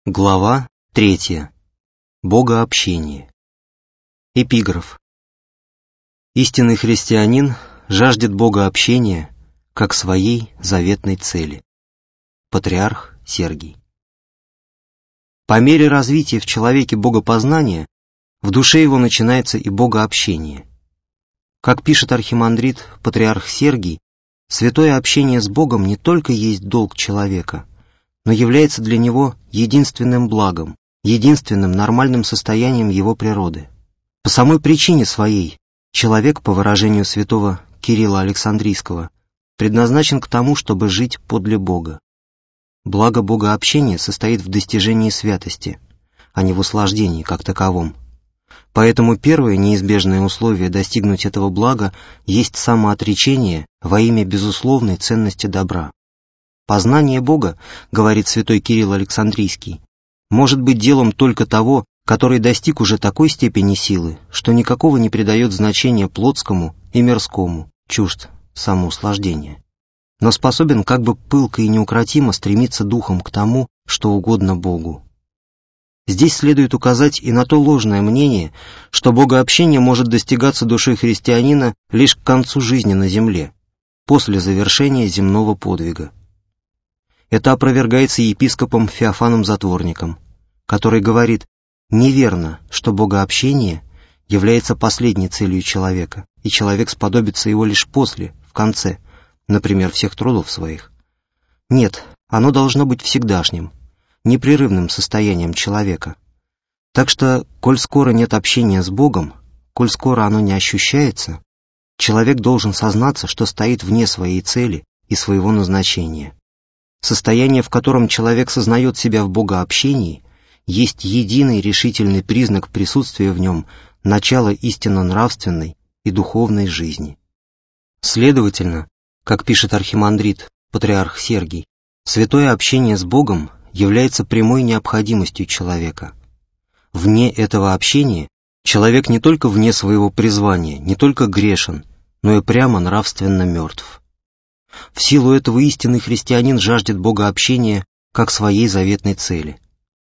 Глава 3. Богообщение. Эпиграф. Истинный христианин жаждет богообщения как своей заветной цели. Патриарх Сергий. По мере развития в человеке богопознания, в душе его начинается и богообщение. Как пишет архимандрит Патриарх Сергий, святое общение с Богом не только есть долг человека, но является для него единственным благом, единственным нормальным состоянием его природы. По самой причине своей человек, по выражению святого Кирилла Александрийского, предназначен к тому, чтобы жить подле Бога. Благо богообщения состоит в достижении святости, а не в услаждении как таковом. Поэтому первое неизбежное условие достигнуть этого блага есть самоотречение во имя безусловной ценности добра. Познание Бога, говорит святой Кирилл Александрийский, может быть делом только того, который достиг уже такой степени силы, что никакого не придает значения плотскому и мирскому, чужд самоуслаждения, но способен как бы пылко и неукротимо стремиться духом к тому, что угодно Богу. Здесь следует указать и на то ложное мнение, что богообщение может достигаться душой христианина лишь к концу жизни на земле, после завершения земного подвига. Это опровергается епископом Феофаном Затворником, который говорит: неверно, что богообщение является последней целью человека, и человек сподобится его лишь после, в конце, например, всех трудов своих. Нет, оно должно быть всегдашним, непрерывным состоянием человека. Так что, коль скоро нет общения с Богом, коль скоро оно не ощущается, человек должен сознаться, что стоит вне своей цели и своего назначения. Состояние, в котором человек сознает себя в богообщении, есть единый решительный признак присутствия в нем начала истинно нравственной и духовной жизни. Следовательно, как пишет архимандрит Патриарх Сергий, святое общение с Богом является прямой необходимостью человека. Вне этого общения человек не только вне своего призвания, не только грешен, но и прямо нравственно мертв. В силу этого истинный христианин жаждет богообщения как своей заветной цели.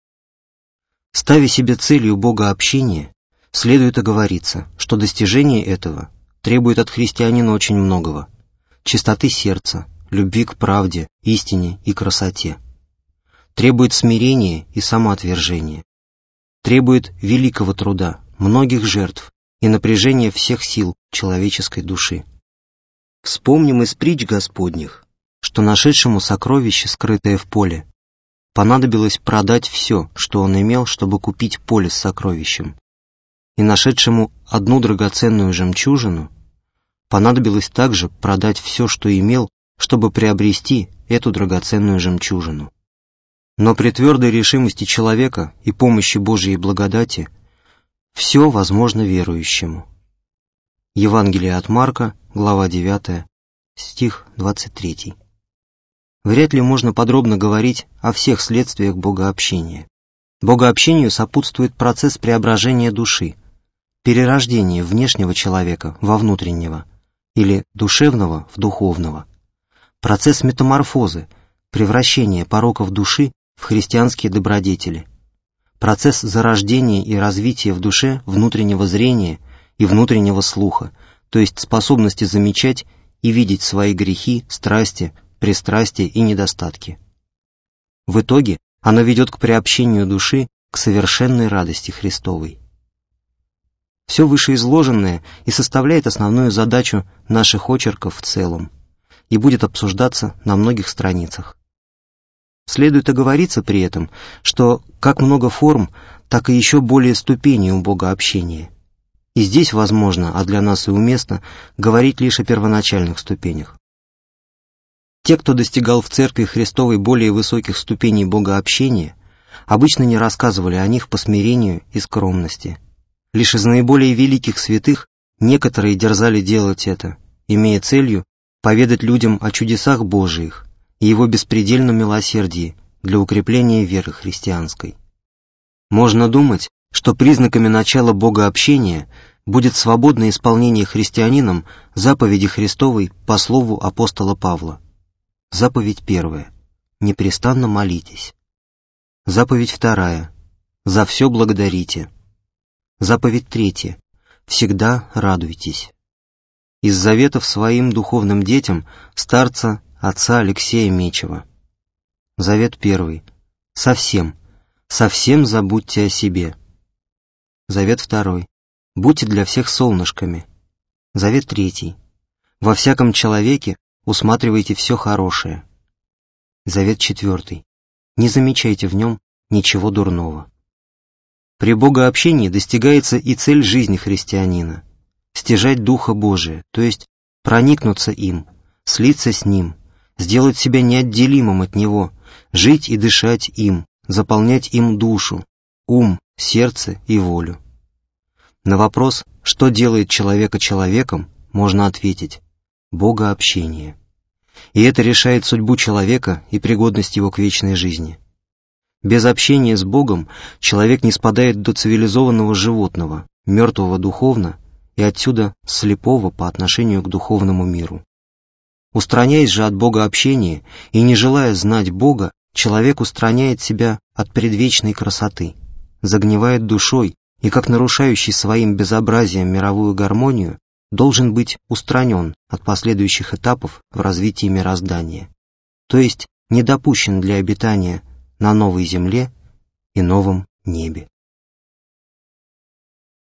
Ставя себе целью богообщения, следует оговориться, что достижение этого требует от христианина очень многого: чистоты сердца, любви к правде, истине и красоте. Требует смирения и самоотвержения. Требует великого труда, многих жертв и напряжения всех сил человеческой души. Вспомним из притч Господних, что нашедшему сокровище, скрытое в поле, понадобилось продать все, что он имел, чтобы купить поле с сокровищем, и нашедшему одну драгоценную жемчужину понадобилось также продать все, что имел, чтобы приобрести эту драгоценную жемчужину. Но при твердой решимости человека и помощи Божией благодати все возможно верующему. Евангелие от Марка, глава 9, стих 23. Вряд ли можно подробно говорить о всех следствиях богообщения. Богообщению сопутствует процесс преображения души, перерождение внешнего человека во внутреннего, или душевного в духовного, процесс метаморфозы, превращения пороков души в христианские добродетели, процесс зарождения и развития в душе внутреннего зрения и внутреннего слуха, то есть способности замечать и видеть свои грехи, страсти, пристрастия и недостатки. В итоге оно ведет к приобщению души к совершенной радости Христовой. Все вышеизложенное и составляет основную задачу наших очерков в целом и будет обсуждаться на многих страницах. Следует оговориться при этом, что как много форм, так и еще более ступеней у богообщения. И здесь возможно, а для нас и уместно, говорить лишь о первоначальных ступенях. Те, кто достигал в Церкви Христовой более высоких ступеней богообщения, обычно не рассказывали о них по смирению и скромности. Лишь из наиболее великих святых некоторые дерзали делать это, имея целью поведать людям о чудесах Божиих и Его беспредельном милосердии для укрепления веры христианской. Можно думать, что признаками начала богообщения будет свободное исполнение христианином заповеди Христовой по слову апостола Павла. Заповедь 1. Непрестанно молитесь. Заповедь 2. За все благодарите. Заповедь 3. Всегда радуйтесь. Из заветов своим духовным детям старца отца Алексея Мечева. Завет 1. Совсем забудьте о себе. Завет 2. Будьте для всех солнышками. Завет 3. Во всяком человеке усматривайте все хорошее. Завет 4. Не замечайте в нем ничего дурного. При богообщении достигается и цель жизни христианина – стяжать Духа Божия, то есть проникнуться им, слиться с Ним, сделать себя неотделимым от Него, жить и дышать им, заполнять им душу, ум, сердце и волю. На вопрос, что делает человека человеком, можно ответить – богообщение. И это решает судьбу человека и пригодность его к вечной жизни. Без общения с Богом человек не спадает до цивилизованного животного, мертвого духовно и отсюда слепого по отношению к духовному миру. Устраняясь же от богообщения и не желая знать Бога, человек устраняет себя от предвечной красоты, загнивает душой и, как нарушающий своим безобразием мировую гармонию, должен быть устранен от последующих этапов в развитии мироздания, то есть не допущен для обитания на новой земле и новом небе.